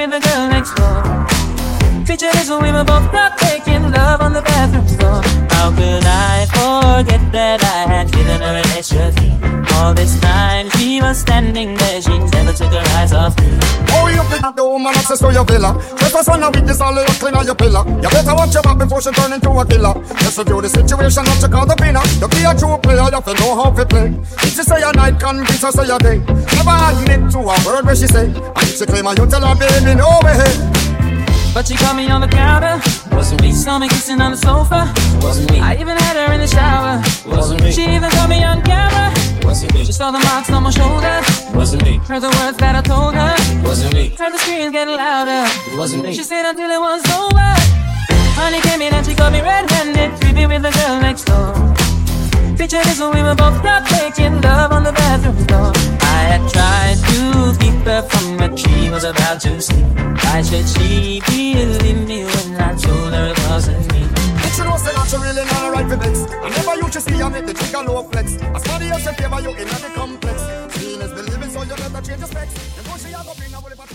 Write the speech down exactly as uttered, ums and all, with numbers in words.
with the girl next door. Picture this when we were both not making love on the bathroom floor. How could I forget that I had given her an extra fee? All this time she was standing there, she never took her eyes off me. Oh, you pick the woman access to your villa. Just for son of weakness, all you clean on your pillar. You better watch your back before she turn into a killer. Just review the situation, not check out the pinner. You be a true player, you have to know how to play. If she say a night, convince her say a day. Never admit to a word where she say. And if she claim her, you tell her, baby, no way. But she caught me on the counter. Wasn't me. Saw me kissing on the sofa. Wasn't me. I even had her in the shower. Wasn't me. She even caught me on camera. Wasn't me. She saw the marks on my shoulder. Wasn't me. Heard the words that I told her. Wasn't me. Heard the screams getting louder. Wasn't me. She said until it was over. Honey came in and she caught me red-handed, creepy with the girl next door. Picture this when we were both not making love on the bathroom floor. I had tried to keep her from what she was about to sleep. Why should she believe me when I told her it wasn't me? Did you know say that you really not right for vex? I never you to see I make the trigger low flex. As somebody else in favor you in the complex. Seeing is believing, so you better change your specs. You know she a go bring a whole